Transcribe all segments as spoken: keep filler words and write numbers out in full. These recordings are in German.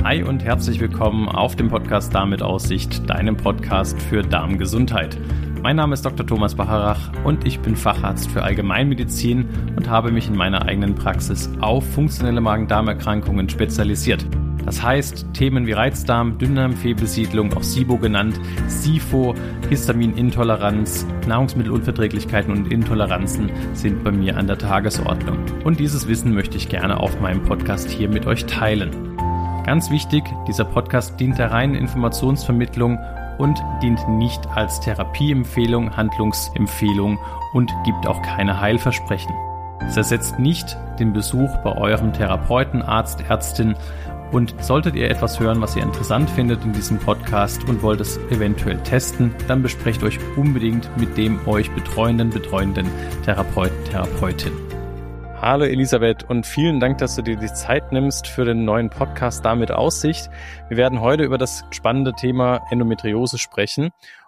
Hi und herzlich willkommen auf dem Podcast Darm mit Aussicht, deinem Podcast für Darmgesundheit. Mein Name ist Doktor Thomas Bacharach und ich bin Facharzt für Allgemeinmedizin und habe mich in meiner eigenen Praxis auf funktionelle Magen-Darm-Erkrankungen spezialisiert. Das heißt, Themen wie Reizdarm, Dünndarmfehlbesiedlung, auch SIBO genannt, SIFO, Histaminintoleranz, Nahrungsmittelunverträglichkeiten und Intoleranzen sind bei mir an der Tagesordnung. Und dieses Wissen möchte ich gerne auf meinem Podcast hier mit euch teilen. Ganz wichtig, dieser Podcast dient der reinen Informationsvermittlung und dient nicht als Therapieempfehlung, Handlungsempfehlung und gibt auch keine Heilversprechen. Es ersetzt nicht den Besuch bei eurem Therapeuten, Arzt, Ärztin. Und solltet ihr etwas hören, was ihr interessant findet in diesem Podcast und wollt es eventuell testen, dann besprecht euch unbedingt mit dem euch betreuenden, betreuenden Therapeuten, Therapeutin. Hallo Elisabeth und vielen Dank, dass du dir die Zeit nimmst für den neuen Podcast Darm mit Aussicht. Wir werden heute über das spannende Thema Endometriose sprechen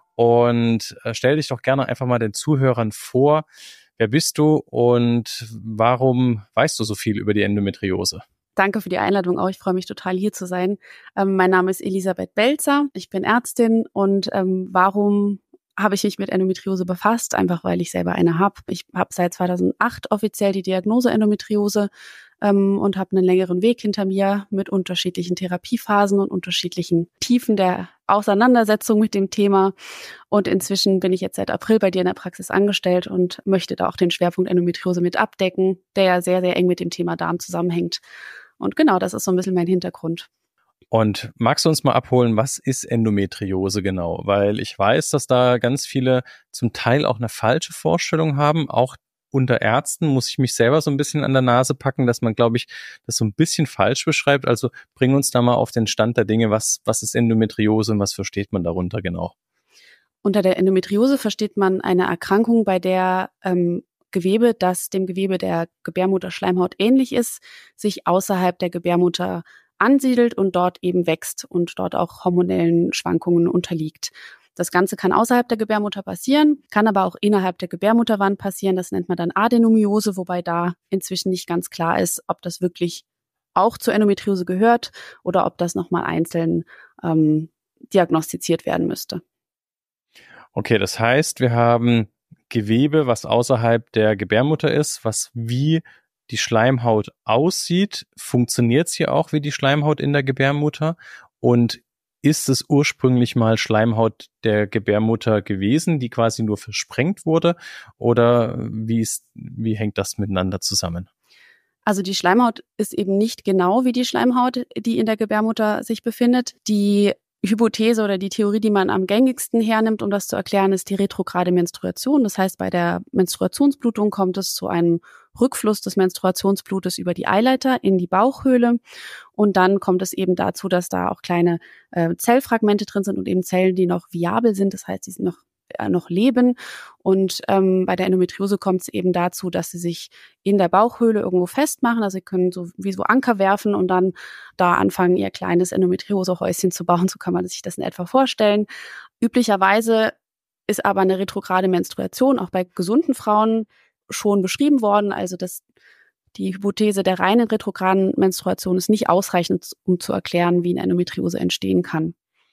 und stell dich doch gerne einfach mal den Zuhörern vor. Wer bist du und warum weißt du so viel über die Endometriose? Danke für die Einladung auch. Ich freue mich total, hier zu sein. Ähm, mein Name ist Elisabeth Belzer. Ich bin Ärztin und ähm, warum habe ich mich mit Endometriose befasst? Einfach, weil ich selber eine habe. Ich habe seit zweitausendacht offiziell die Diagnose Endometriose ähm, und habe einen längeren Weg hinter mir mit unterschiedlichen Therapiephasen und unterschiedlichen Tiefen der Auseinandersetzung mit dem Thema. Und inzwischen bin ich jetzt seit April bei dir in der Praxis angestellt und möchte da auch den Schwerpunkt Endometriose mit abdecken, der ja sehr, sehr eng mit dem Thema Darm zusammenhängt. Und genau, das ist so ein bisschen mein Hintergrund. Und magst du uns mal abholen, was ist Endometriose genau? Weil ich weiß, dass da ganz viele zum Teil auch eine falsche Vorstellung haben. Auch unter Ärzten muss ich mich selber so ein bisschen an der Nase packen, dass man, glaube ich, das so ein bisschen falsch beschreibt. Also bring uns da mal auf den Stand der Dinge. Was, was ist Endometriose und was versteht man darunter genau? Unter der Endometriose versteht man eine Erkrankung, bei der ähm, Gewebe, das dem Gewebe der Gebärmutterschleimhaut ähnlich ist, sich außerhalb der Gebärmutter ansiedelt und dort eben wächst und dort auch hormonellen Schwankungen unterliegt. Das Ganze kann außerhalb der Gebärmutter passieren, kann aber auch innerhalb der Gebärmutterwand passieren. Das nennt man dann Adenomiose, wobei da inzwischen nicht ganz klar ist, ob das wirklich auch zur Endometriose gehört oder ob das nochmal einzeln ähm, diagnostiziert werden müsste. Okay, das heißt, wir haben Gewebe, was außerhalb der Gebärmutter ist, was wie die Schleimhaut aussieht. Funktioniert es hier auch wie die Schleimhaut in der Gebärmutter? Und ist es ursprünglich mal Schleimhaut der Gebärmutter gewesen, die quasi nur versprengt wurde? Oder wie ist, wie hängt das miteinander zusammen? Also die Schleimhaut ist eben nicht genau wie die Schleimhaut, die in der Gebärmutter sich befindet. Die Hypothese oder die Theorie, die man am gängigsten hernimmt, um das zu erklären, ist die retrograde Menstruation. Das heißt, bei der Menstruationsblutung kommt es zu einem Rückfluss des Menstruationsblutes über die Eileiter in die Bauchhöhle. Und dann kommt es eben dazu, dass da auch kleine äh, Zellfragmente drin sind und eben Zellen, die noch viabel sind. Das heißt, die sind noch noch leben. Und ähm, bei der Endometriose kommt es eben dazu, dass sie sich in der Bauchhöhle irgendwo festmachen. Also sie können so wie so Anker werfen und dann da anfangen, ihr kleines Endometriosehäuschen zu bauen. So kann man sich das in etwa vorstellen. Üblicherweise ist aber eine retrograde Menstruation auch bei gesunden Frauen schon beschrieben worden. Also das die Hypothese der reinen retrograden Menstruation ist nicht ausreichend, um zu erklären, wie eine Endometriose entstehen kann.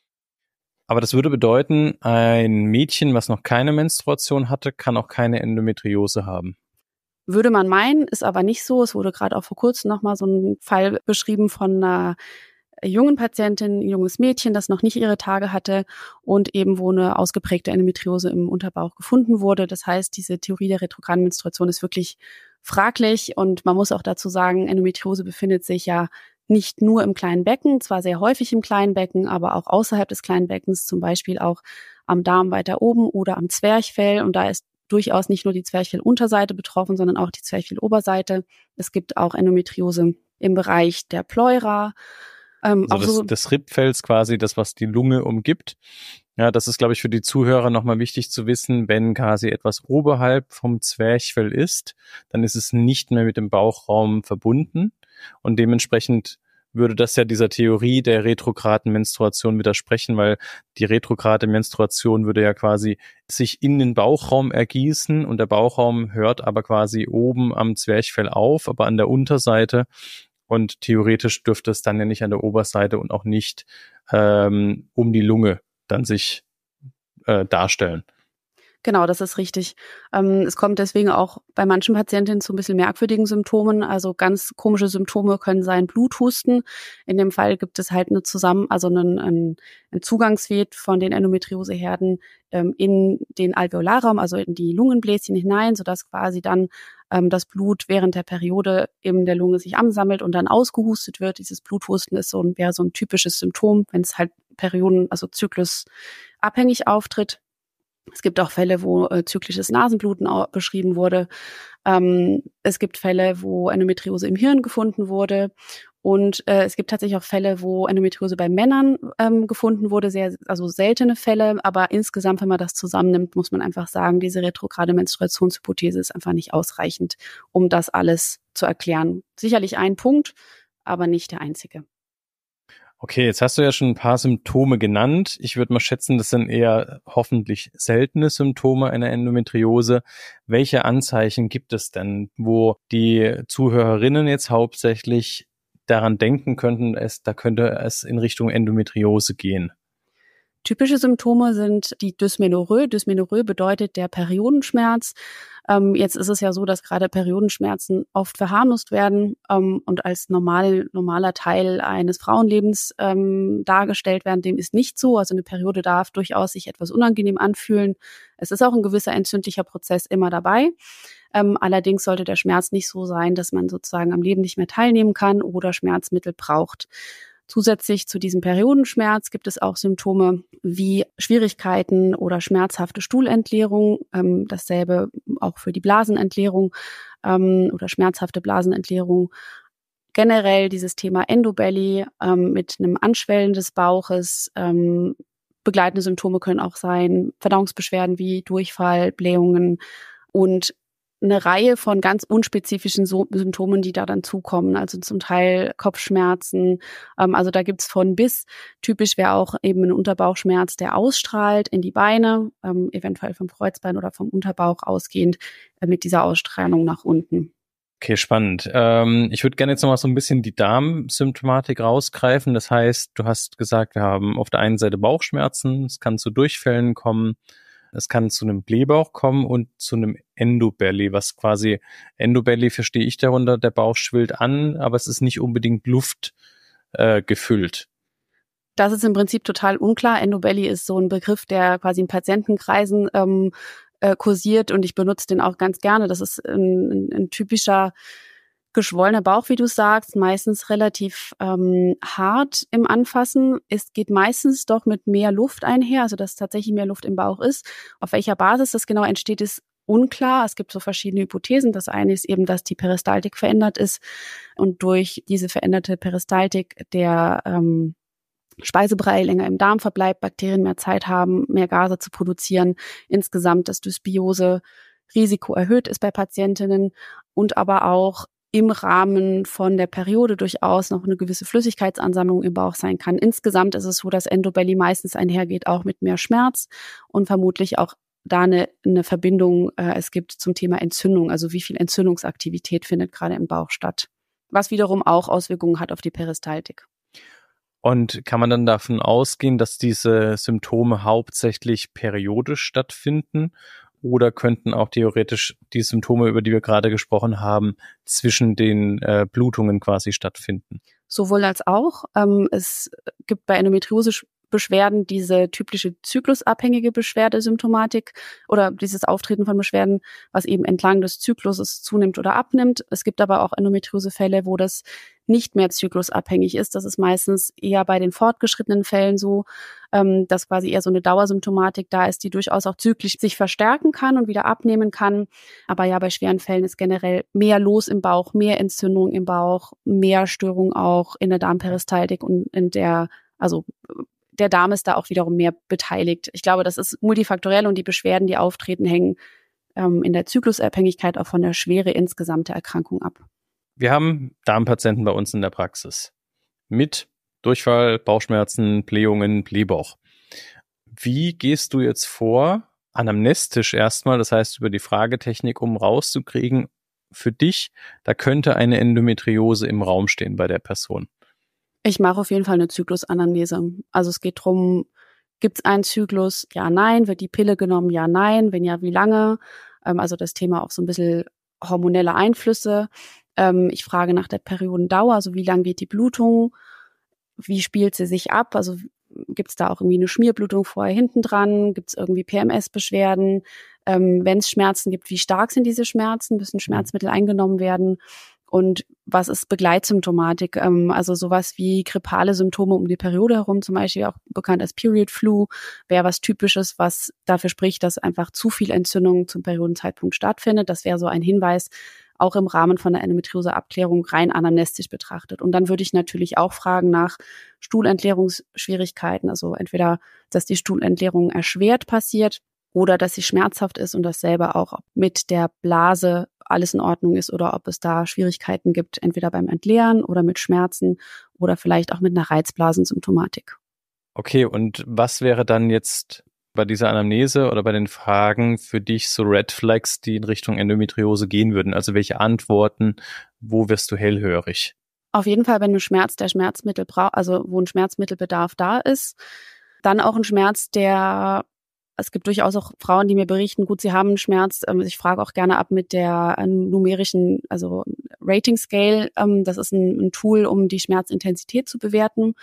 Aber das würde bedeuten, ein Mädchen, was noch keine Menstruation hatte, kann auch keine Endometriose haben. Würde man meinen, ist aber nicht so. Es wurde gerade auch vor kurzem nochmal so ein Fall beschrieben von einer jungen Patientin, ein junges Mädchen, das noch nicht ihre Tage hatte und eben wo eine ausgeprägte Endometriose im Unterbauch gefunden wurde. Das heißt, diese Theorie der retrograden Menstruation ist wirklich fraglich und man muss auch dazu sagen, Endometriose befindet sich ja nicht nur im kleinen Becken, zwar sehr häufig im kleinen Becken, aber auch außerhalb des kleinen Beckens, zum Beispiel auch am Darm weiter oben oder am Zwerchfell. Und da ist durchaus nicht nur die Zwerchfellunterseite betroffen, sondern auch die Zwerchfelloberseite. Es gibt auch Endometriose im Bereich der Pleura. Ähm, also auch des, so des Rippfells quasi, das, was die Lunge umgibt. Ja, das ist, glaube ich, für die Zuhörer nochmal wichtig zu wissen, wenn quasi etwas oberhalb vom Zwerchfell ist, dann ist es nicht mehr mit dem Bauchraum verbunden und dementsprechend würde das ja dieser Theorie der retrograden Menstruation widersprechen, weil die retrograde Menstruation würde ja quasi sich in den Bauchraum ergießen und der Bauchraum hört aber quasi oben am Zwerchfell auf, aber an der Unterseite. Und theoretisch dürfte es dann ja nicht an der Oberseite und auch nicht ähm, um die Lunge dann sich äh, darstellen. Genau, das ist richtig. Ähm, es kommt deswegen auch bei manchen Patientinnen zu ein bisschen merkwürdigen Symptomen. Also ganz komische Symptome können sein Bluthusten. In dem Fall gibt es halt eine zusammen, also einen, einen, einen Zugangsweg von den Endometrioseherden ähm, in den Alveolarraum, also in die Lungenbläschen hinein, sodass quasi dann ähm, das Blut während der Periode in der Lunge sich ansammelt und dann ausgehustet wird. Dieses Bluthusten ist so ein, wäre so ein typisches Symptom, wenn es halt Perioden, also zyklusabhängig auftritt. Es gibt auch Fälle, wo äh, zyklisches Nasenbluten auch beschrieben wurde. Ähm, es gibt Fälle, wo Endometriose im Hirn gefunden wurde. Und äh, es gibt tatsächlich auch Fälle, wo Endometriose bei Männern ähm, gefunden wurde, sehr, also seltene Fälle. Aber insgesamt, wenn man das zusammennimmt, muss man einfach sagen, diese retrograde Menstruationshypothese ist einfach nicht ausreichend, um das alles zu erklären. Sicherlich ein Punkt, aber nicht der einzige. Okay, jetzt hast du ja schon ein paar Symptome genannt. Ich würde mal schätzen, das sind eher hoffentlich seltene Symptome einer Endometriose. Welche Anzeichen gibt es denn, wo die Zuhörerinnen jetzt hauptsächlich daran denken könnten, es, da könnte es in Richtung Endometriose gehen? Typische Symptome sind die Dysmenorrhoe. Dysmenorrhoe bedeutet der Periodenschmerz. Ähm, jetzt ist es ja so, dass gerade Periodenschmerzen oft verharmlost werden ähm, und als normal, normaler Teil eines Frauenlebens ähm, dargestellt werden. Dem ist nicht so. Also eine Periode darf durchaus sich etwas unangenehm anfühlen. Es ist auch ein gewisser entzündlicher Prozess immer dabei. Ähm, allerdings sollte der Schmerz nicht so sein, dass man sozusagen am Leben nicht mehr teilnehmen kann oder Schmerzmittel braucht. Zusätzlich zu diesem Periodenschmerz gibt es auch Symptome wie Schwierigkeiten oder schmerzhafte Stuhlentleerung, ähm, dasselbe auch für die Blasenentleerung ähm, oder schmerzhafte Blasenentleerung. Generell dieses Thema Endobelly ähm, mit einem Anschwellen des Bauches. Ähm, begleitende Symptome können auch sein Verdauungsbeschwerden wie Durchfall, Blähungen und eine Reihe von ganz unspezifischen so- Symptomen, die da dann zukommen. Also zum Teil Kopfschmerzen. Ähm, also da gibt's von bis. Typisch wäre auch eben ein Unterbauchschmerz, der ausstrahlt in die Beine, ähm, eventuell vom Kreuzbein oder vom Unterbauch ausgehend äh, mit dieser Ausstrahlung nach unten. Okay, spannend. Ähm, ich würde gerne jetzt nochmal so ein bisschen die Darmsymptomatik rausgreifen. Das heißt, du hast gesagt, wir haben auf der einen Seite Bauchschmerzen, es kann zu Durchfällen kommen, es kann zu einem Blähbauch kommen und zu einem Endobelly, was quasi, Endobelly verstehe ich darunter, der Bauch schwillt an, aber es ist nicht unbedingt Luft äh, gefüllt. Das ist im Prinzip total unklar. Endobelly ist so ein Begriff, der quasi in Patientenkreisen ähm, äh, kursiert und ich benutze den auch ganz gerne. Das ist ein, ein, ein typischer geschwollener Bauch, wie du sagst, meistens relativ ähm, hart im Anfassen. Es geht meistens doch mit mehr Luft einher, also dass tatsächlich mehr Luft im Bauch ist. Auf welcher Basis das genau entsteht, ist unklar. Es gibt so verschiedene Hypothesen. Das eine ist eben, dass die Peristaltik verändert ist und durch diese veränderte Peristaltik der ähm, Speisebrei länger im Darm verbleibt, Bakterien mehr Zeit haben, mehr Gase zu produzieren. Insgesamt das Dysbiose-Risiko erhöht ist bei Patientinnen und aber auch im Rahmen von der Periode durchaus noch eine gewisse Flüssigkeitsansammlung im Bauch sein kann. Insgesamt ist es so, dass Endobelly meistens einhergeht auch mit mehr Schmerz und vermutlich auch da eine, eine Verbindung äh, es gibt zum Thema Entzündung, also wie viel Entzündungsaktivität findet gerade im Bauch statt, was wiederum auch Auswirkungen hat auf die Peristaltik. Und kann man dann davon ausgehen, dass diese Symptome hauptsächlich periodisch stattfinden? Oder könnten auch theoretisch die Symptome, über die wir gerade gesprochen haben, zwischen den äh, Blutungen quasi stattfinden? Sowohl als auch. Ähm, es gibt bei Endometriose-Beschwerden diese typische zyklusabhängige Beschwerdesymptomatik oder dieses Auftreten von Beschwerden, was eben entlang des Zykluses zunimmt oder abnimmt. Es gibt aber auch Endometriose-Fälle, wo das nicht mehr zyklusabhängig ist. Das ist meistens eher bei den fortgeschrittenen Fällen so, ähm, dass quasi eher so eine Dauersymptomatik da ist, die durchaus auch zyklisch sich verstärken kann und wieder abnehmen kann. Aber ja, bei schweren Fällen ist generell mehr los im Bauch, mehr Entzündung im Bauch, mehr Störung auch in der Darmperistaltik und in der, also der Darm ist da auch wiederum mehr beteiligt. Ich glaube, das ist multifaktoriell und die Beschwerden, die auftreten, hängen ähm, in der Zyklusabhängigkeit auch von der Schwere insgesamt der Erkrankung ab. Wir haben Darmpatienten bei uns in der Praxis mit Durchfall, Bauchschmerzen, Blähungen, Blähbauch. Wie gehst du jetzt vor, anamnestisch erstmal, das heißt über die Fragetechnik, um rauszukriegen, für dich, da könnte eine Endometriose im Raum stehen bei der Person? Ich mache auf jeden Fall eine Zyklusanamnese. Also es geht darum, gibt es einen Zyklus? Ja, nein. Wird die Pille genommen? Ja, nein. Wenn ja, wie lange? Ähm, also das Thema auch so ein bisschen hormonelle Einflüsse. Ähm, ich frage nach der Periodendauer, also wie lang geht die Blutung? Wie spielt sie sich ab? Also gibt es da auch irgendwie eine Schmierblutung vorher hinten dran? Gibt es irgendwie P M S-Beschwerden? Ähm, wenn es Schmerzen gibt, wie stark sind diese Schmerzen? Müssen Schmerzmittel eingenommen werden? Und was ist Begleitsymptomatik? Ähm, also sowas wie grippale Symptome um die Periode herum, zum Beispiel auch bekannt als Period Flu, wäre was Typisches, was dafür spricht, dass einfach zu viel Entzündung zum Periodenzeitpunkt stattfindet. Das wäre so ein Hinweis, auch im Rahmen von der Endometriose-Abklärung rein anamnestisch betrachtet. Und dann würde ich natürlich auch fragen nach Stuhlentleerungsschwierigkeiten, also entweder, dass die Stuhlentleerung erschwert passiert oder dass sie schmerzhaft ist und dasselbe auch mit der Blase alles in Ordnung ist oder ob es da Schwierigkeiten gibt, entweder beim Entleeren oder mit Schmerzen oder vielleicht auch mit einer Reizblasensymptomatik. Okay, und was wäre dann jetzt bei dieser Anamnese oder bei den Fragen für dich so Red Flags, die in Richtung Endometriose gehen würden? Also welche Antworten, wo wirst du hellhörig? Auf jeden Fall, wenn ein Schmerz der Schmerzmittel braucht, also wo ein Schmerzmittelbedarf da ist, dann auch ein Schmerz, der Es gibt durchaus auch Frauen, die mir berichten, gut, sie haben einen Schmerz. Ich frage auch gerne ab mit der numerischen, also Rating Scale. Das ist ein, ein Tool, um die Schmerzintensität zu bewerten.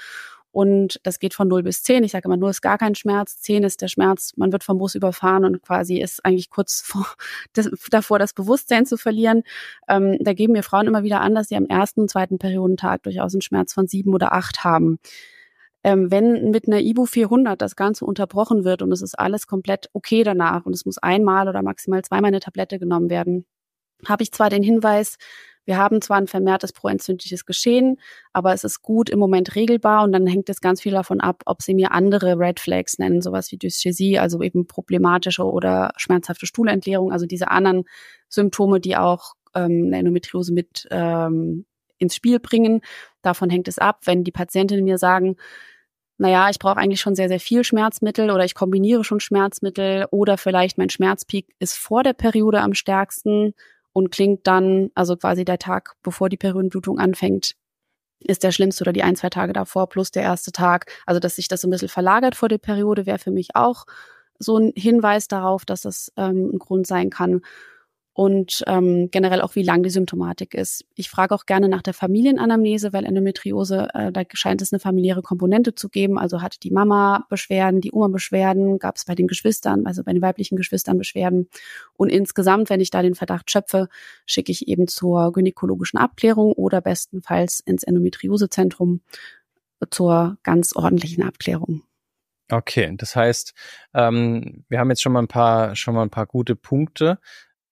Und das geht von null bis zehn. Ich sage immer, null ist gar kein Schmerz. zehn ist der Schmerz, man wird vom Bus überfahren und quasi ist eigentlich kurz vor, das, davor, das Bewusstsein zu verlieren. Ähm, da geben mir Frauen immer wieder an, dass sie am ersten, zweiten Periodentag durchaus einen Schmerz von sieben oder acht haben. Ähm, wenn mit einer Ibu vierhundert das Ganze unterbrochen wird und es ist alles komplett okay danach und es muss einmal oder maximal zweimal eine Tablette genommen werden, habe ich zwar den Hinweis, wir haben zwar ein vermehrtes proentzündliches Geschehen, aber es ist gut im Moment regelbar und dann hängt es ganz viel davon ab, ob sie mir andere Red Flags nennen, sowas wie Dyschäsie, also eben problematische oder schmerzhafte Stuhlentleerung, also diese anderen Symptome, die auch ähm, eine Endometriose mit ähm, ins Spiel bringen. Davon hängt es ab, wenn die Patientinnen mir sagen, naja, ich brauche eigentlich schon sehr, sehr viel Schmerzmittel oder ich kombiniere schon Schmerzmittel oder vielleicht mein Schmerzpeak ist vor der Periode am stärksten und klingt dann, also quasi der Tag, bevor die Periodenblutung anfängt, ist der schlimmste oder die ein, zwei Tage davor plus der erste Tag. Also dass sich das so ein bisschen verlagert vor der Periode, wäre für mich auch so ein Hinweis darauf, dass das ähm, ein Grund sein kann. Und ähm, generell auch, wie lang die Symptomatik ist. Ich frage auch gerne nach der Familienanamnese, weil Endometriose, äh, da scheint es eine familiäre Komponente zu geben. Also hatte die Mama Beschwerden, die Oma Beschwerden, gab es bei den Geschwistern, also bei den weiblichen Geschwistern Beschwerden. Und insgesamt, wenn ich da den Verdacht schöpfe, schicke ich eben zur gynäkologischen Abklärung oder bestenfalls ins Endometriosezentrum zur ganz ordentlichen Abklärung. Okay, das heißt, ähm, wir haben jetzt schon mal ein paar, schon mal ein paar gute Punkte.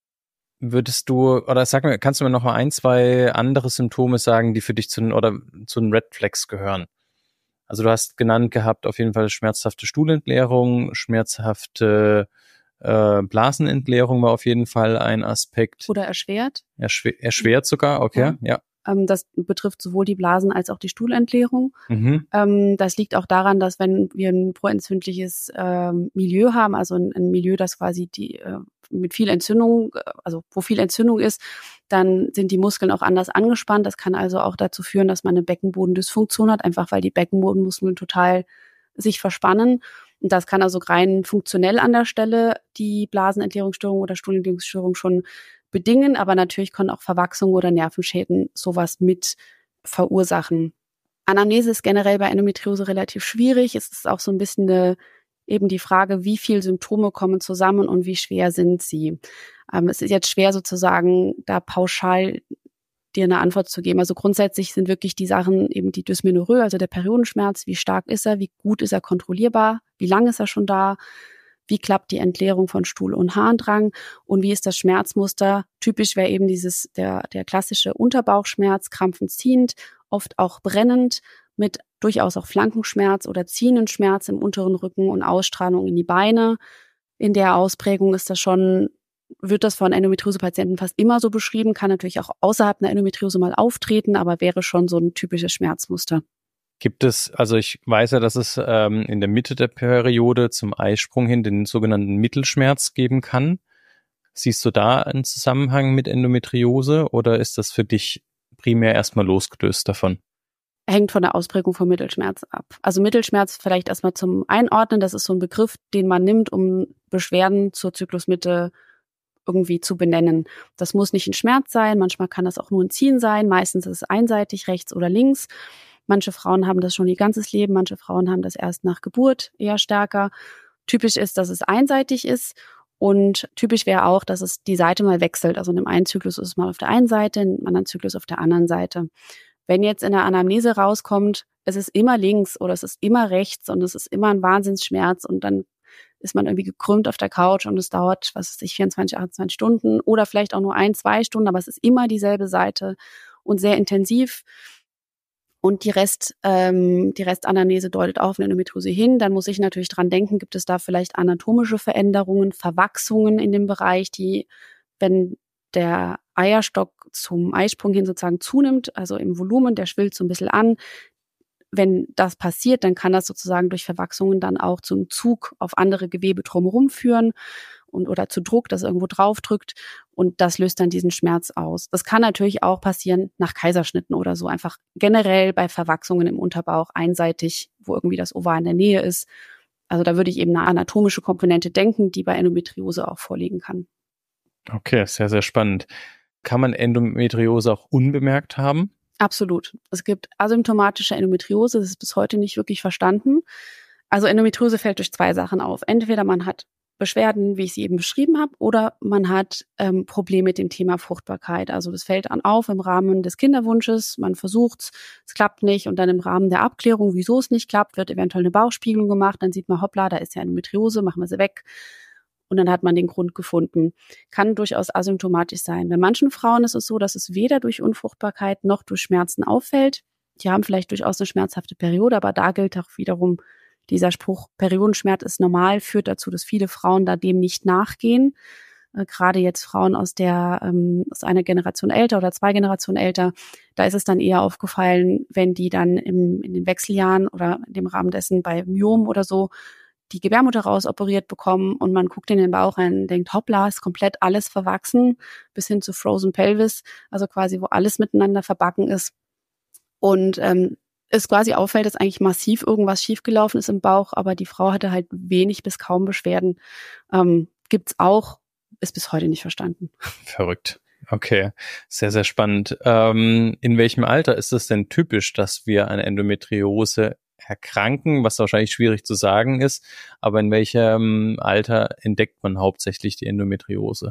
Würdest du, oder sag mir, kannst du mir noch mal ein, zwei andere Symptome sagen, die für dich zu den, oder zu den Red Flags gehören? Also du hast genannt gehabt, auf jeden Fall schmerzhafte Stuhlentleerung, schmerzhafte äh, Blasenentleerung war auf jeden Fall ein Aspekt. Oder erschwert. Erschw- erschwert sogar, okay, ja. ja. Das betrifft sowohl die Blasen als auch die Stuhlentleerung. Mhm. Das liegt auch daran, dass wenn wir ein proentzündliches Milieu haben, also ein Milieu, das quasi die mit viel Entzündung, also wo viel Entzündung ist, dann sind die Muskeln auch anders angespannt. Das kann also auch dazu führen, dass man eine Beckenbodendysfunktion hat, einfach weil die Beckenbodenmuskeln total sich verspannen. Und das kann also rein funktionell an der Stelle die Blasenentleerungsstörung oder Stuhlentleerungsstörung schon bedingen, aber natürlich können auch Verwachsungen oder Nervenschäden sowas mit verursachen. Anamnese ist generell bei Endometriose relativ schwierig. Es ist auch so ein bisschen eine, eben die Frage, wie viele Symptome kommen zusammen und wie schwer sind sie. Ähm, es ist jetzt schwer sozusagen, da pauschal dir eine Antwort zu geben. Also grundsätzlich sind wirklich die Sachen eben die Dysmenorrhoe, also der Periodenschmerz, wie stark ist er, wie gut ist er kontrollierbar, wie lange ist er schon da, wie klappt die Entleerung von Stuhl- und Harndrang und wie ist das Schmerzmuster? Typisch wäre eben dieses der der klassische Unterbauchschmerz, krampfend ziehend, oft auch brennend, mit durchaus auch Flankenschmerz oder ziehenden Schmerz im unteren Rücken und Ausstrahlung in die Beine. In der Ausprägung ist das schon, wird das von Endometriose-Patienten fast immer so beschrieben, kann natürlich auch außerhalb einer Endometriose mal auftreten, aber wäre schon so ein typisches Schmerzmuster. Gibt es, also ich weiß ja, dass es ähm, in der Mitte der Periode zum Eisprung hin den sogenannten Mittelschmerz geben kann. Siehst du da einen Zusammenhang mit Endometriose oder ist das für dich primär erstmal losgelöst davon? Hängt von der Ausprägung von Mittelschmerz ab. Also Mittelschmerz vielleicht erstmal zum Einordnen, das ist so ein Begriff, den man nimmt, um Beschwerden zur Zyklusmitte irgendwie zu benennen. Das muss nicht ein Schmerz sein, manchmal kann das auch nur ein Ziehen sein, meistens ist es einseitig, rechts oder links. Manche Frauen haben das schon ihr ganzes Leben, manche Frauen haben das erst nach Geburt eher stärker. Typisch ist, dass es einseitig ist und typisch wäre auch, dass es die Seite mal wechselt. Also in einem einen Zyklus ist es mal auf der einen Seite, in einem anderen Zyklus auf der anderen Seite. Wenn jetzt in der Anamnese rauskommt, es ist immer links oder es ist immer rechts und es ist immer ein Wahnsinnsschmerz und dann ist man irgendwie gekrümmt auf der Couch und es dauert, was weiß ich, vierundzwanzig, achtundzwanzig Stunden oder vielleicht auch nur ein, zwei Stunden, aber es ist immer dieselbe Seite und sehr intensiv. Und die Rest, ähm, die Restanamnese deutet auf eine Endometriose hin. Dann muss ich natürlich dran denken, gibt es da vielleicht anatomische Veränderungen, Verwachsungen in dem Bereich, die, wenn der Eierstock zum Eisprung hin sozusagen zunimmt, also im Volumen, der schwillt so ein bisschen an. Wenn das passiert, dann kann das sozusagen durch Verwachsungen dann auch zum Zug auf andere Gewebe drumherum führen und oder zu Druck, das irgendwo drauf drückt und das löst dann diesen Schmerz aus. Das kann natürlich auch passieren nach Kaiserschnitten oder so, einfach generell bei Verwachsungen im Unterbauch einseitig, wo irgendwie das Ovar in der Nähe ist. Also da würde ich eben eine anatomische Komponente denken, die bei Endometriose auch vorliegen kann. Okay, sehr, sehr spannend. Kann man Endometriose auch unbemerkt haben? Absolut. Es gibt asymptomatische Endometriose, das ist bis heute nicht wirklich verstanden. Also Endometriose fällt durch zwei Sachen auf. Entweder man hat Beschwerden, wie ich sie eben beschrieben habe, oder man hat ähm, Probleme mit dem Thema Fruchtbarkeit. Also das fällt an auf im Rahmen des Kinderwunsches, man versucht's, es klappt nicht und dann im Rahmen der Abklärung, wieso es nicht klappt, wird eventuell eine Bauchspiegelung gemacht, dann sieht man, hoppla, da ist ja Endometriose, machen wir sie weg. Und dann hat man den Grund gefunden. Kann durchaus asymptomatisch sein. Bei manchen Frauen ist es so, dass es weder durch Unfruchtbarkeit noch durch Schmerzen auffällt. Die haben vielleicht durchaus eine schmerzhafte Periode, aber da gilt auch wiederum dieser Spruch, Periodenschmerz ist normal, führt dazu, dass viele Frauen da dem nicht nachgehen. Äh, gerade jetzt Frauen aus der ähm, aus einer Generation älter oder zwei Generationen älter, da ist es dann eher aufgefallen, wenn die dann im, in den Wechseljahren oder in dem Rahmen dessen bei Myom oder so die Gebärmutter rausoperiert bekommen und man guckt in den Bauch rein und denkt, hoppla, ist komplett alles verwachsen, bis hin zu Frozen Pelvis, also quasi, wo alles miteinander verbacken ist. Und ähm, es quasi auffällt, dass eigentlich massiv irgendwas schiefgelaufen ist im Bauch, aber die Frau hatte halt wenig bis kaum Beschwerden. Ähm, gibt's auch, ist bis heute nicht verstanden. Verrückt. Okay, sehr, sehr spannend. Ähm, in welchem Alter ist es denn typisch, dass wir an Endometriose erkranken, was wahrscheinlich schwierig zu sagen ist, aber in welchem Alter entdeckt man hauptsächlich die Endometriose?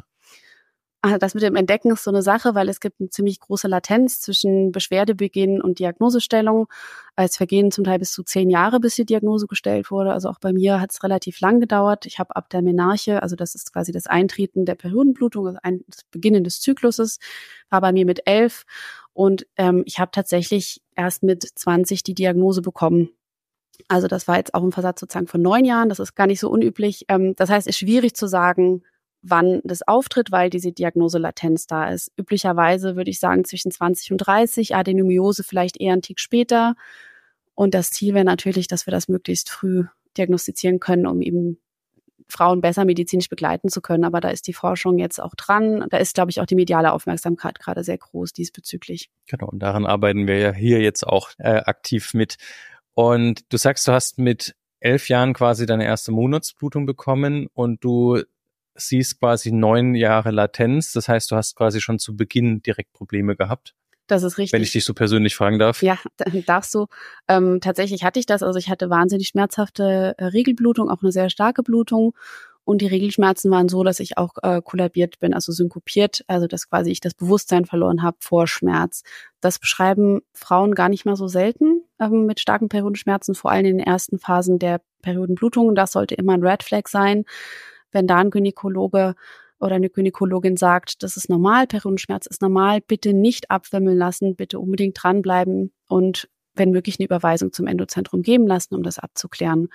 Also das mit dem Entdecken ist so eine Sache, weil es gibt eine ziemlich große Latenz zwischen Beschwerdebeginn und Diagnosestellung. Es vergehen zum Teil bis zu zehn Jahre, bis die Diagnose gestellt wurde. Also auch bei mir hat es relativ lang gedauert. Ich habe ab der Menarche, also das ist quasi das Eintreten der Periodenblutung, also ein, das Beginnen des Zykluses, war bei mir mit elf. Und ähm, ich habe tatsächlich erst mit zwanzig die Diagnose bekommen. Also das war jetzt auch ein Versatz sozusagen von neun Jahren. Das ist gar nicht so unüblich. Ähm, das heißt, es ist schwierig zu sagen, wann das auftritt, weil diese Diagnoselatenz da ist. Üblicherweise würde ich sagen zwischen zwanzig und dreißig, Adenomiose vielleicht eher einen Tick später. Und das Ziel wäre natürlich, dass wir das möglichst früh diagnostizieren können, um eben Frauen besser medizinisch begleiten zu können. Aber da ist die Forschung jetzt auch dran. Da ist, glaube ich, auch die mediale Aufmerksamkeit gerade sehr groß diesbezüglich. Genau, und daran arbeiten wir ja hier jetzt auch äh, aktiv mit. Und du sagst, du hast mit elf Jahren quasi deine erste Monatsblutung bekommen und du siehst quasi neun Jahre Latenz. Das heißt, du hast quasi schon zu Beginn direkt Probleme gehabt. Das ist richtig. Wenn ich dich so persönlich fragen darf. Ja, darfst du. Ähm, tatsächlich hatte ich das. Also ich hatte wahnsinnig schmerzhafte äh, Regelblutung, auch eine sehr starke Blutung. Und die Regelschmerzen waren so, dass ich auch äh, kollabiert bin, also synkopiert, also dass quasi ich das Bewusstsein verloren habe vor Schmerz. Das beschreiben Frauen gar nicht mal so selten ähm, mit starken Periodenschmerzen, vor allem in den ersten Phasen der Periodenblutung. Das sollte immer ein Red Flag sein. Wenn da ein Gynäkologe oder eine Gynäkologin sagt, das ist normal, Periodenschmerz ist normal, bitte nicht abwimmeln lassen, bitte unbedingt dranbleiben und wenn möglich eine Überweisung zum Endozentrum geben lassen, um das abzuklären.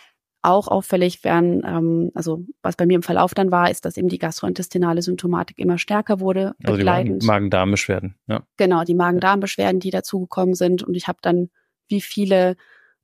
Auch auffällig wären, ähm, also was bei mir im Verlauf dann war, ist, dass eben die gastrointestinale Symptomatik immer stärker wurde, also begleitend. Die Magen-Darm-Beschwerden, ja. Genau, die Magen-Darm-Beschwerden, die dazugekommen sind. Und ich habe dann, wie viele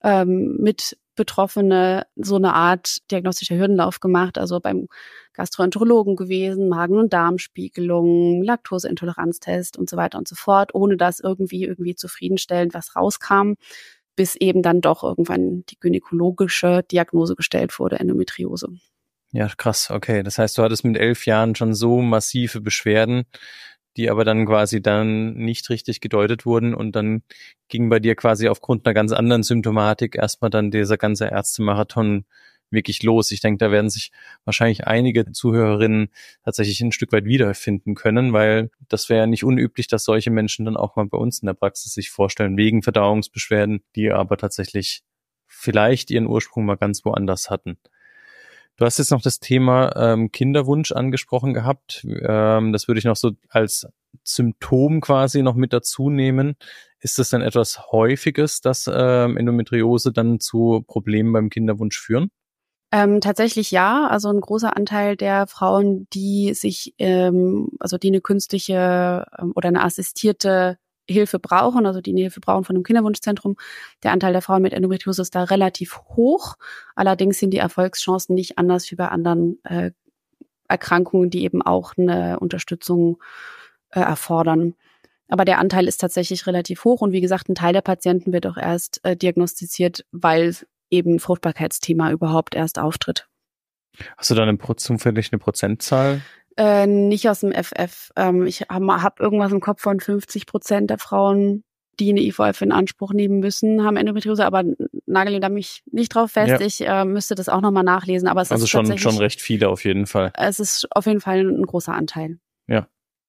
ähm, mit Betroffene so eine Art diagnostischer Hürdenlauf gemacht, also beim Gastroenterologen gewesen, Magen- und Darmspiegelung, Laktoseintoleranztest und so weiter und so fort, ohne dass irgendwie irgendwie zufriedenstellend was rauskam, bis eben dann doch irgendwann die gynäkologische Diagnose gestellt wurde, Endometriose. Ja, krass, okay. Das heißt, du hattest mit elf Jahren schon so massive Beschwerden, die aber dann quasi dann nicht richtig gedeutet wurden und dann ging bei dir quasi aufgrund einer ganz anderen Symptomatik erstmal dann dieser ganze Ärztemarathon wirklich los. Ich denke, da werden sich wahrscheinlich einige Zuhörerinnen tatsächlich ein Stück weit wiederfinden können, weil das wäre ja nicht unüblich, dass solche Menschen dann auch mal bei uns in der Praxis sich vorstellen, wegen Verdauungsbeschwerden, die aber tatsächlich vielleicht ihren Ursprung mal ganz woanders hatten. Du hast jetzt noch das Thema ähm, Kinderwunsch angesprochen gehabt. Ähm, das würde ich noch so als Symptom quasi noch mit dazu nehmen. Ist das denn etwas Häufiges, dass ähm, Endometriose dann zu Problemen beim Kinderwunsch führen? Ähm, tatsächlich ja. Also ein großer Anteil der Frauen, die sich, ähm, also die eine künstliche ähm, oder eine assistierte Hilfe brauchen, also die eine Hilfe brauchen von einem Kinderwunschzentrum. Der Anteil der Frauen mit Endometriose ist da relativ hoch. Allerdings sind die Erfolgschancen nicht anders wie bei anderen äh, Erkrankungen, die eben auch eine Unterstützung äh, erfordern. Aber der Anteil ist tatsächlich relativ hoch und wie gesagt, ein Teil der Patienten wird auch erst äh, diagnostiziert, weil eben Fruchtbarkeitsthema überhaupt erst auftritt. Hast du da eine, zufällig eine Prozentzahl? Äh, nicht aus dem F F. Ähm, ich habe hab irgendwas im Kopf von fünfzig Prozent der Frauen, die eine I V F in Anspruch nehmen müssen, haben Endometriose, aber nageln da mich nicht drauf fest. Ja. Ich äh, müsste das auch nochmal nachlesen. Aber es also ist schon, tatsächlich, schon recht viele auf jeden Fall. Es ist auf jeden Fall ein großer Anteil. Ja.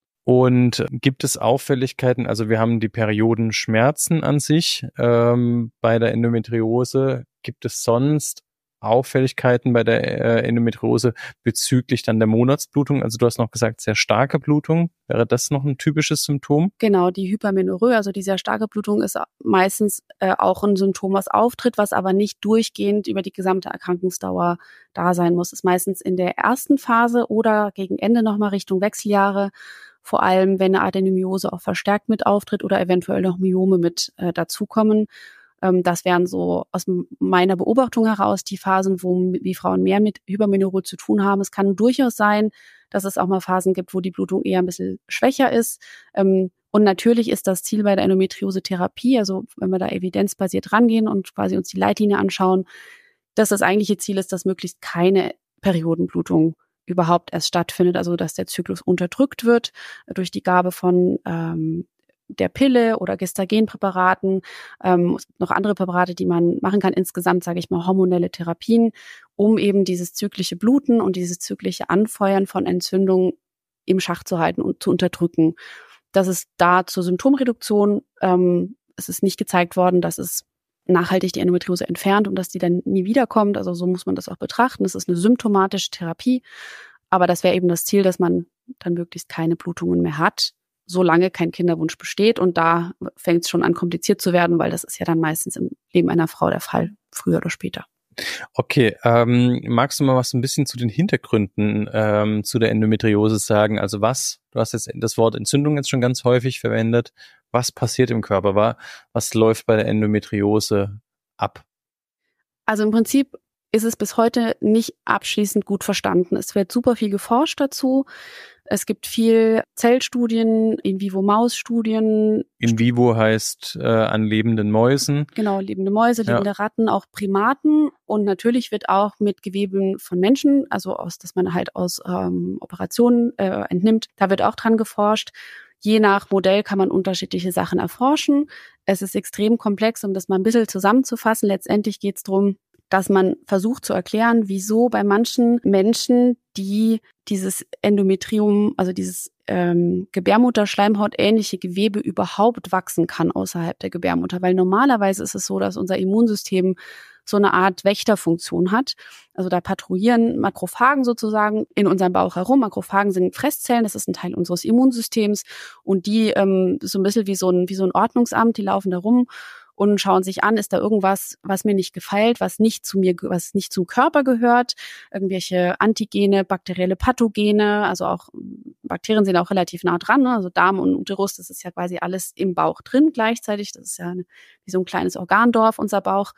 Und gibt es Auffälligkeiten, also wir haben die Periodenschmerzen an sich ähm, bei der Endometriose. Gibt es sonst Auffälligkeiten bei der äh, Endometriose bezüglich dann der Monatsblutung? Also du hast noch gesagt, sehr starke Blutung. Wäre das noch ein typisches Symptom? Genau, die Hypermenorrhoe, also die sehr starke Blutung, ist meistens äh, auch ein Symptom, was auftritt, was aber nicht durchgehend über die gesamte Erkrankungsdauer da sein muss. Ist meistens in der ersten Phase oder gegen Ende nochmal Richtung Wechseljahre. Vor allem, wenn eine Adenomyose auch verstärkt mit auftritt oder eventuell noch Myome mit äh, dazukommen. Ähm, das wären so aus meiner Beobachtung heraus die Phasen, wo die Frauen mehr mit Hypermenorrhoe zu tun haben. Es kann durchaus sein, dass es auch mal Phasen gibt, wo die Blutung eher ein bisschen schwächer ist. Ähm, und natürlich ist das Ziel bei der Endometriose-Therapie, also wenn wir da evidenzbasiert rangehen und quasi uns die Leitlinie anschauen, dass das eigentliche Ziel ist, dass möglichst keine Periodenblutung überhaupt erst stattfindet, also dass der Zyklus unterdrückt wird durch die Gabe von ähm, der Pille oder Gestagenpräparaten. Ähm, es gibt noch andere Präparate, die man machen kann. Insgesamt sage ich mal hormonelle Therapien, um eben dieses zyklische Bluten und dieses zyklische Anfeuern von Entzündungen im Schach zu halten und zu unterdrücken. Das ist da zur Symptomreduktion. Ähm, es ist nicht gezeigt worden, dass es nachhaltig die Endometriose entfernt und dass die dann nie wiederkommt. Also so muss man das auch betrachten. Es ist eine symptomatische Therapie, aber das wäre eben das Ziel, dass man dann möglichst keine Blutungen mehr hat, solange kein Kinderwunsch besteht. Und da fängt es schon an, kompliziert zu werden, weil das ist ja dann meistens im Leben einer Frau der Fall, früher oder später. Okay, ähm, magst du mal was ein bisschen zu den Hintergründen ähm, zu der Endometriose sagen? Also was, du hast jetzt das Wort Entzündung jetzt schon ganz häufig verwendet. Was passiert im Körper? Was, was läuft bei der Endometriose ab? Also im Prinzip ist es bis heute nicht abschließend gut verstanden. Es wird super viel geforscht dazu. Es gibt viel Zellstudien, In-vivo-Maus-Studien. In-vivo heißt äh, an lebenden Mäusen. Genau, lebende Mäuse, lebende ja. Ratten, auch Primaten. Und natürlich wird auch mit Geweben von Menschen, also aus, dass man halt aus ähm, Operationen äh, entnimmt, da wird auch dran geforscht. Je nach Modell kann man unterschiedliche Sachen erforschen. Es ist extrem komplex, um das mal ein bisschen zusammenzufassen. Letztendlich geht es darum, dass man versucht zu erklären, wieso bei manchen Menschen, die dieses Endometrium, also dieses ähm, Gebärmutterschleimhaut ähnliche Gewebe überhaupt wachsen kann außerhalb der Gebärmutter. Weil normalerweise ist es so, dass unser Immunsystem so eine Art Wächterfunktion hat. Also da patrouillieren Makrophagen sozusagen in unserem Bauch herum. Makrophagen sind Fresszellen, das ist ein Teil unseres Immunsystems und die ähm, so ein bisschen wie so ein, wie so ein Ordnungsamt, die laufen da rum und schauen sich an, ist da irgendwas, was mir nicht gefällt, was nicht zu mir, was nicht zum Körper gehört, irgendwelche Antigene, bakterielle Pathogene, also auch Bakterien sind auch relativ nah dran, ne? Also Darm und Uterus, das ist ja quasi alles im Bauch drin gleichzeitig, das ist ja eine, wie so ein kleines Organdorf, unser Bauch.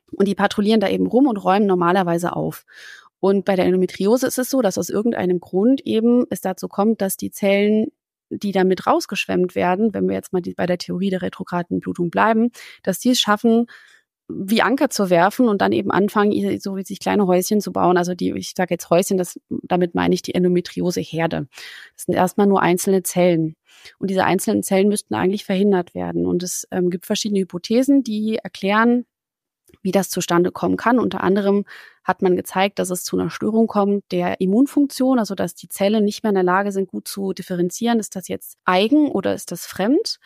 Und die patrouillieren da eben rum und räumen normalerweise auf. Und bei der Endometriose ist es so, dass aus irgendeinem Grund eben es dazu kommt, dass die Zellen, die damit rausgeschwemmt werden, wenn wir jetzt mal die, bei der Theorie der retrograden Blutung bleiben, dass die es schaffen, wie Anker zu werfen und dann eben anfangen, so wie sich kleine Häuschen zu bauen. Also die, ich sage jetzt Häuschen, das, damit meine ich die Endometriose-Herde. Das sind erstmal nur einzelne Zellen. Und diese einzelnen Zellen müssten eigentlich verhindert werden. Und es ähm, gibt verschiedene Hypothesen, die erklären, wie das zustande kommen kann. Unter anderem hat man gezeigt, dass es zu einer Störung kommt der Immunfunktion, also dass die Zellen nicht mehr in der Lage sind, gut zu differenzieren, ist das jetzt eigen oder ist das fremd?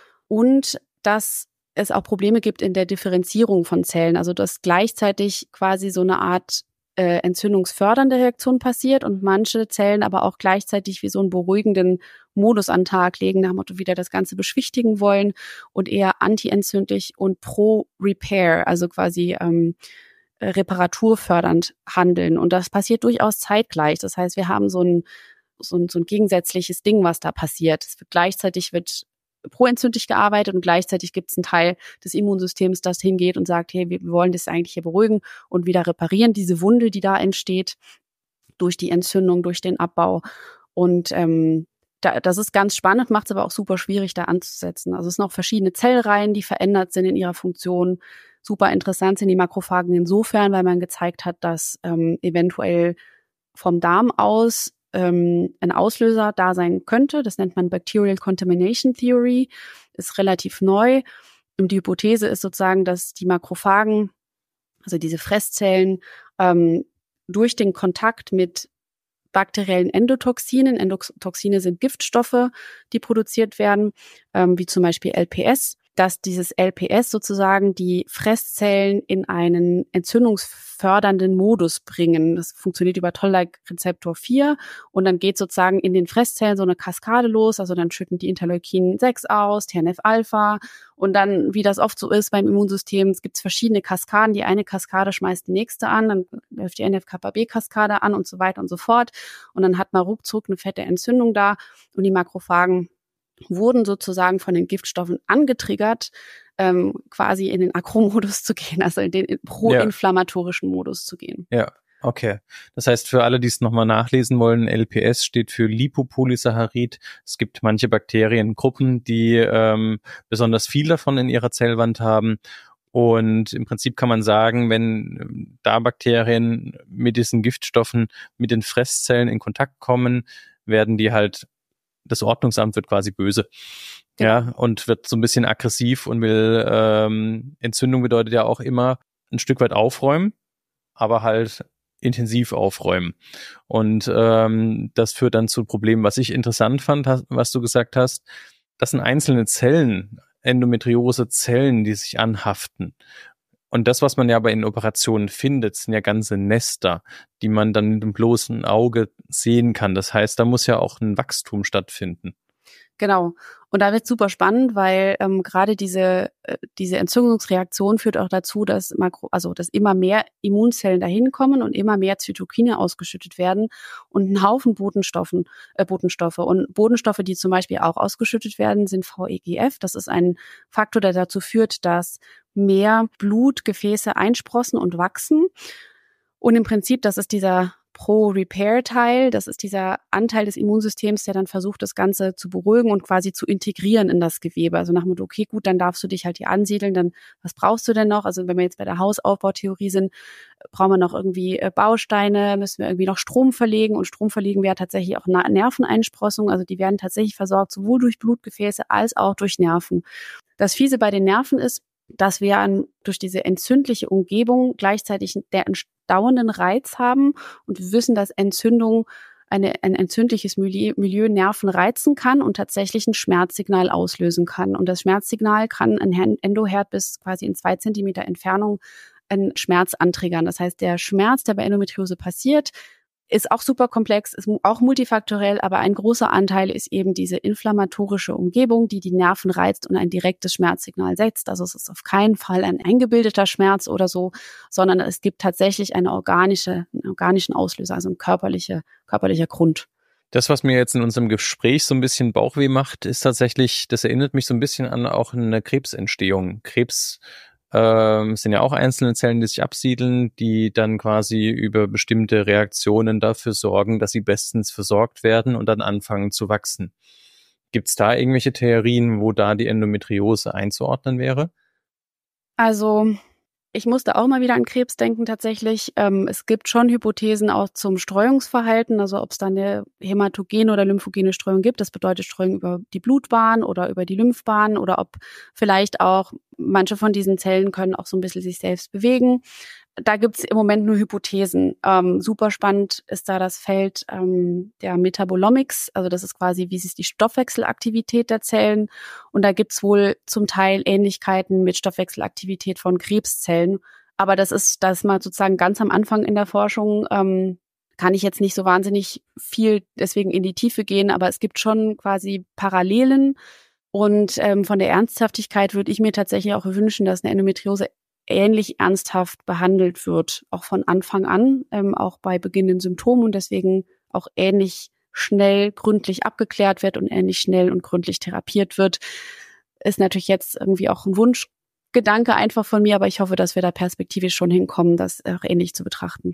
Und dass es auch Probleme gibt in der Differenzierung von Zellen, also dass gleichzeitig quasi so eine Art äh, entzündungsfördernde Reaktion passiert und manche Zellen aber auch gleichzeitig wie so einen beruhigenden Modus an den Tag legen, nach dem Motto wieder das Ganze beschwichtigen wollen und eher antientzündlich und pro-Repair, also quasi ähm, reparaturfördernd handeln. Und das passiert durchaus zeitgleich. Das heißt, wir haben so ein, so ein, so ein gegensätzliches Ding, was da passiert. Es wird gleichzeitig wird proentzündlich gearbeitet und gleichzeitig gibt es einen Teil des Immunsystems, das hingeht und sagt, hey, wir wollen das eigentlich hier beruhigen und wieder reparieren, diese Wunde, die da entsteht durch die Entzündung, durch den Abbau. Und ähm, da, das ist ganz spannend, macht es aber auch super schwierig, da anzusetzen. Also es sind auch verschiedene Zellreihen, die verändert sind in ihrer Funktion. Super interessant sind die Makrophagen insofern, weil man gezeigt hat, dass ähm, eventuell vom Darm aus ähm, ein Auslöser da sein könnte. Das nennt man Bacterial Contamination Theory, ist relativ neu. Und die Hypothese ist sozusagen, dass die Makrophagen, also diese Fresszellen, ähm, durch den Kontakt mit bakteriellen Endotoxinen, Endotoxine sind Giftstoffe, die produziert werden, ähm, wie zum Beispiel L P S, dass dieses L P S sozusagen die Fresszellen in einen entzündungsfördernden Modus bringen. Das funktioniert über Toll-like-Rezeptor vier und dann geht sozusagen in den Fresszellen so eine Kaskade los, also dann schütten die Interleukin sechs aus, T N F-Alpha und dann, wie das oft so ist beim Immunsystem, es gibt verschiedene Kaskaden, die eine Kaskade schmeißt die nächste an, dann läuft die N F K B Kaskade an und so weiter und so fort und dann hat man ruckzuck eine fette Entzündung da und die Makrophagen wurden sozusagen von den Giftstoffen angetriggert, ähm, quasi in den Akromodus zu gehen, also in den proinflammatorischen Modus zu gehen. Ja, okay. Das heißt, für alle, die es nochmal nachlesen wollen, L P S steht für Lipopolysaccharid. Es gibt manche Bakteriengruppen, die ähm, besonders viel davon in ihrer Zellwand haben. Und im Prinzip kann man sagen, wenn da Bakterien mit diesen Giftstoffen mit den Fresszellen in Kontakt kommen, werden die halt das Ordnungsamt wird quasi böse, genau. Ja, und wird so ein bisschen aggressiv und will, ähm, Entzündung bedeutet ja auch immer ein Stück weit aufräumen, aber halt intensiv aufräumen. Und ähm, das führt dann zu Problemen, was ich interessant fand, was du gesagt hast, das sind einzelne Zellen, Endometriose-Zellen, die sich anhaften. Und das, was man ja bei den Operationen findet, sind ja ganze Nester, die man dann mit dem bloßen Auge sehen kann. Das heißt, da muss ja auch ein Wachstum stattfinden. Genau. Und da wird super spannend, weil ähm, gerade diese äh, diese Entzündungsreaktion führt auch dazu, dass Makro, also dass immer mehr Immunzellen dahin kommen und immer mehr Zytokine ausgeschüttet werden und ein Haufen Botenstoffen, äh, Botenstoffe und Botenstoffe, die zum Beispiel auch ausgeschüttet werden, sind V E G F. Das ist ein Faktor, der dazu führt, dass mehr Blutgefäße einsprossen und wachsen. Und im Prinzip, das ist dieser Pro-Repair-Teil, das ist dieser Anteil des Immunsystems, der dann versucht, das Ganze zu beruhigen und quasi zu integrieren in das Gewebe. Also nach dem Motto, okay, gut, dann darfst du dich halt hier ansiedeln, dann was brauchst du denn noch? Also wenn wir jetzt bei der Hausaufbautheorie sind, brauchen wir noch irgendwie Bausteine, müssen wir irgendwie noch Strom verlegen und Strom verlegen wäre tatsächlich auch Nerveneinsprossung, also die werden tatsächlich versorgt, sowohl durch Blutgefäße als auch durch Nerven. Das Fiese bei den Nerven ist, dass wir an, durch diese entzündliche Umgebung gleichzeitig der dauernden Reiz haben und wir wissen, dass Entzündung eine, ein entzündliches Milieu, Milieu Nerven reizen kann und tatsächlich ein Schmerzsignal auslösen kann. Und das Schmerzsignal kann ein Endoherd bis quasi in zwei Zentimeter Entfernung einen Schmerz antriggern. Das heißt, der Schmerz, der bei Endometriose passiert, ist auch super komplex, ist auch multifaktorell, aber ein großer Anteil ist eben diese inflammatorische Umgebung, die die Nerven reizt und ein direktes Schmerzsignal setzt. Also es ist auf keinen Fall ein eingebildeter Schmerz oder so, sondern es gibt tatsächlich eine organische, einen organischen Auslöser, also ein körperlicher, körperlicher Grund. Das, was mir jetzt in unserem Gespräch so ein bisschen Bauchweh macht, ist tatsächlich, das erinnert mich so ein bisschen an auch eine Krebsentstehung. Krebs ähm, sind ja auch einzelne Zellen, die sich absiedeln, die dann quasi über bestimmte Reaktionen dafür sorgen, dass sie bestens versorgt werden und dann anfangen zu wachsen. Gibt es da irgendwelche Theorien, wo da die Endometriose einzuordnen wäre? Also ich musste auch mal wieder an Krebs denken tatsächlich. Ähm, es gibt schon Hypothesen auch zum Streuungsverhalten, also ob es da eine hämatogene oder lymphogene Streuung gibt. Das bedeutet Streuung über die Blutbahn oder über die Lymphbahn oder ob vielleicht auch manche von diesen Zellen können auch so ein bisschen sich selbst bewegen. Da gibt's im Moment nur Hypothesen. Ähm, super spannend ist da das Feld ähm, der Metabolomics. Also das ist quasi, wie ist die Stoffwechselaktivität der Zellen. Und da gibt's wohl zum Teil Ähnlichkeiten mit Stoffwechselaktivität von Krebszellen. Aber das ist das mal sozusagen ganz am Anfang in der Forschung. Ähm, kann ich jetzt nicht so wahnsinnig viel deswegen in die Tiefe gehen. Aber es gibt schon quasi Parallelen. Und ähm, von der Ernsthaftigkeit würde ich mir tatsächlich auch wünschen, dass eine Endometriose ähnlich ernsthaft behandelt wird, auch von Anfang an, ähm, auch bei beginnenden Symptomen und deswegen auch ähnlich schnell gründlich abgeklärt wird und ähnlich schnell und gründlich therapiert wird. Ist natürlich jetzt irgendwie auch ein Wunschgedanke einfach von mir, aber ich hoffe, dass wir da perspektivisch schon hinkommen, das auch ähnlich zu betrachten.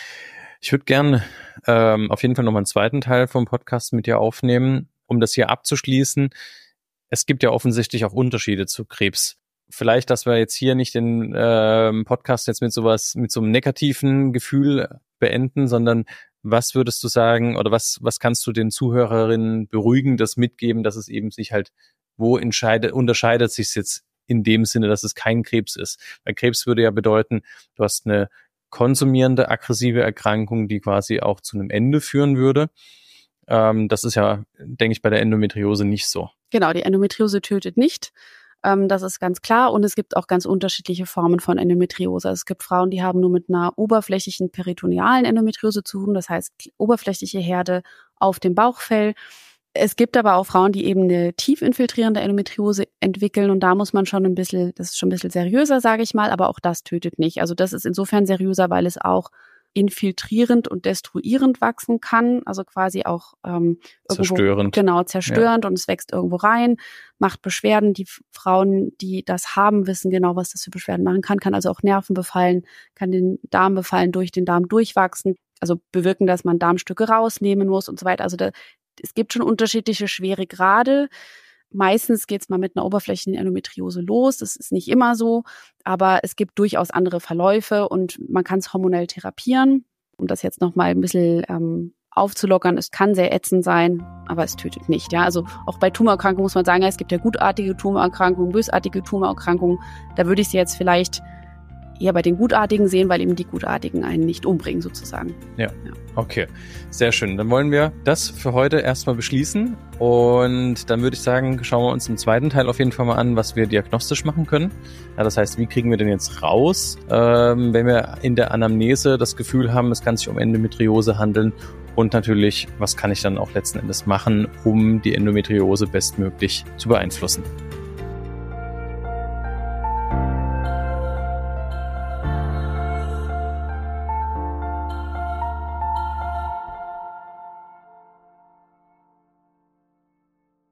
Ich würde gern ähm, auf jeden Fall nochmal einen zweiten Teil vom Podcast mit dir aufnehmen, um das hier abzuschließen. Es gibt ja offensichtlich auch Unterschiede zu Krebs. Vielleicht, dass wir jetzt hier nicht den ähm, Podcast jetzt mit sowas, mit so einem negativen Gefühl beenden, sondern was würdest du sagen oder was was kannst du den Zuhörerinnen Beruhigendes mitgeben, dass es eben sich halt, wo entscheidet, unterscheidet sich es jetzt in dem Sinne, dass es kein Krebs ist? Weil Krebs würde ja bedeuten, du hast eine konsumierende, aggressive Erkrankung, die quasi auch zu einem Ende führen würde. Ähm, das ist ja, denke ich, bei der Endometriose nicht so. Genau, die Endometriose tötet nicht. Das ist ganz klar und es gibt auch ganz unterschiedliche Formen von Endometriose. Es gibt Frauen, die haben nur mit einer oberflächlichen peritonealen Endometriose zu tun, das heißt oberflächliche Herde auf dem Bauchfell. Es gibt aber auch Frauen, die eben eine tief infiltrierende Endometriose entwickeln und da muss man schon ein bisschen, das ist schon ein bisschen seriöser, sage ich mal, aber auch das tötet nicht. Also das ist insofern seriöser, weil es auch infiltrierend und destruierend wachsen kann, also quasi auch ähm, irgendwo, zerstörend. Genau, zerstörend ja. Und es wächst irgendwo rein, macht Beschwerden. Die Frauen, die das haben, wissen genau, was das für Beschwerden machen kann, kann also auch Nerven befallen, kann den Darm befallen, durch den Darm durchwachsen, also bewirken, dass man Darmstücke rausnehmen muss und so weiter. Also da, es gibt schon unterschiedliche Schweregrade. Meistens geht's mal mit einer oberflächlichen Endometriose los. Das ist nicht immer so, aber es gibt durchaus andere Verläufe und man kann es hormonell therapieren. Um das jetzt noch mal ein bisschen ähm, aufzulockern, es kann sehr ätzend sein, aber es tötet nicht. Ja, also auch bei Tumorerkrankungen muss man sagen, es gibt ja gutartige Tumorerkrankungen, bösartige Tumorerkrankungen. Da würde ich sie jetzt vielleicht eher bei den Gutartigen sehen, weil eben die Gutartigen einen nicht umbringen sozusagen. Ja, ja. Okay. Sehr schön. Dann wollen wir das für heute erstmal beschließen und dann würde ich sagen, schauen wir uns im zweiten Teil auf jeden Fall mal an, was wir diagnostisch machen können. Ja, das heißt, wie kriegen wir denn jetzt raus, ähm, wenn wir in der Anamnese das Gefühl haben, es kann sich um Endometriose handeln und natürlich, was kann ich dann auch letzten Endes machen, um die Endometriose bestmöglich zu beeinflussen.